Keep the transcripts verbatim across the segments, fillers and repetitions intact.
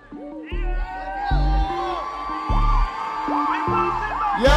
Yo,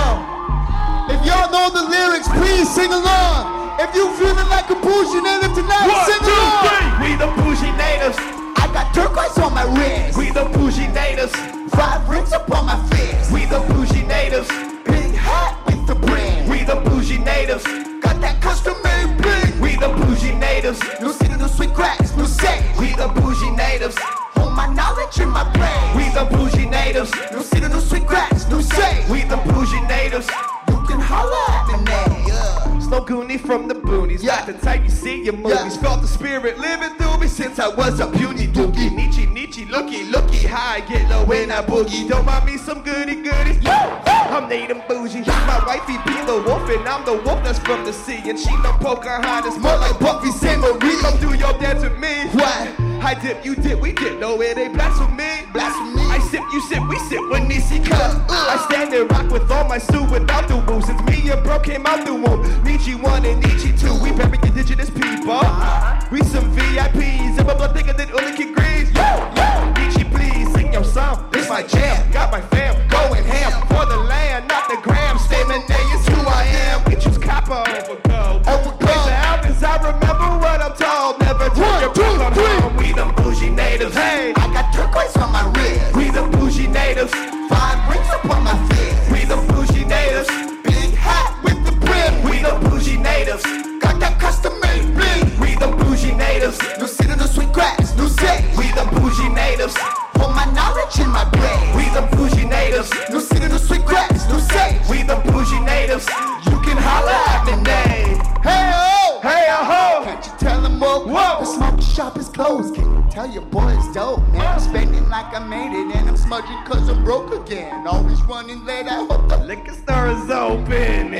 if y'all know the lyrics, please sing along. If you feeling like a bougie native tonight, One, sing two, along. three. We the bougie natives. I got turquoise on my wrist. We the bougie natives. Five rings up on my fist. We the bougie natives. Big hat with the brand. We the bougie natives. Got that custom made bling. We the bougie natives. No city, no sweet cracks, no say. We the bougie natives. Hold my knowledge in my brain. We the bougie natives. No city, no sweet cracks, no say. We the bougie natives. You can holla at me now. Yeah. Slow Goonie from the boonies. Yeah. Got the type you see in movies. Yeah. Felt the spirit living through me since I was a puny dookie. Nietzsche, Nietzsche, looky, looky. High, get low when I boogie. Don't mind me some goody goodies. I'm native bougie. My wifey be the wolf and I'm the wolf that's from the sea. And she no Pocahontas, more like Buffy Sainte-Marie. Come do your dance with me. What? I dip, you dip, we dip. No, it ain't blasphemy. Blasphemy. I sip, you sip, we sip when Nisi comes. I stand and rock with all my stew without the woo. Since me and bro came out the womb. Nietzsche one and Nietzsche two. We very indigenous people. We some V I Ps. And my blood thicker than Ulrich Greaves. Nietzsche, please sing your song. This my jam. Got my fam going ham for the land, not the gram. Statement A is who I am. We choose copper over gold. Over gold. Play the albums, I remember what I'm told. Never turn your back on home. We the bougie natives. Hey, I got turquoise on my wrist. we the bougie natives. Five rings up on my fist. We the bougie natives. Big hat with the brim. We the bougie natives. Got that custom made bling. We the bougie natives. No city, no sweet cracks, no say. We the bougie natives. Hold my knowledge in my brain. We the bougie natives. No city, no sweet cracks, no say. We the bougie natives. You can holla at me name. Hey ho! Hey a ho! Can't you tell them what? Whoa. The smoke shop is closed. Can you tell your boy it's dope? Man, I'm spending like I made it, and I'm smudging cause I'm broke again. Always running late, I hope the Liquor store is open,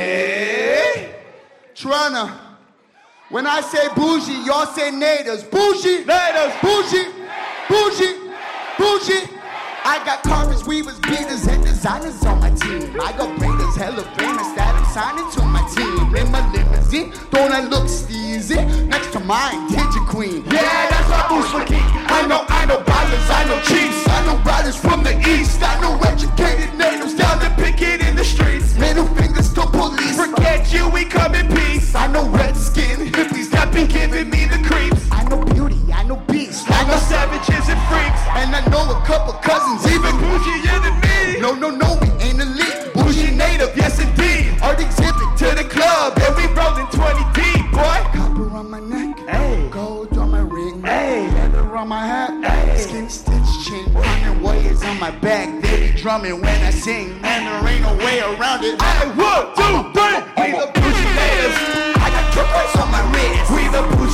eh? Toronto. When I say bougie, y'all say natives. Bougie! Natives. Bougie! Bougie! Bougie! I got carpets, weavers, beaters, and designers on my team. I got braiders, hella famous that I'm signing to my team. In my limousine, don't I look steezy? Next to mine, Digit Queen. Yeah, that's my boost for key. I know, I know ballers, I know chiefs. I know riders from the east. I know educated natives down Down to pick it in the streets. middle fingers to police. Forget you, we come in peace. I know red skin hippies That be giving me the creeps. I know beauty, I know beast. I know savages and freaks. And I know a couple cousins, even Bougie than me. No, no, no, we ain't elite. Bougie native, yes indeed. Art exhibit To the club, and we rollin' twenty deep, boy. Copper on my neck, Hey. gold on my ring, Hey. leather on my hat, Hey. skin stitch chain, hundred warriors on my back. They be drumming when I sing, man, there ain't no way around it. Hey, one, two, three. We the bougie natives. I got turquoise on my wrist. We the bougie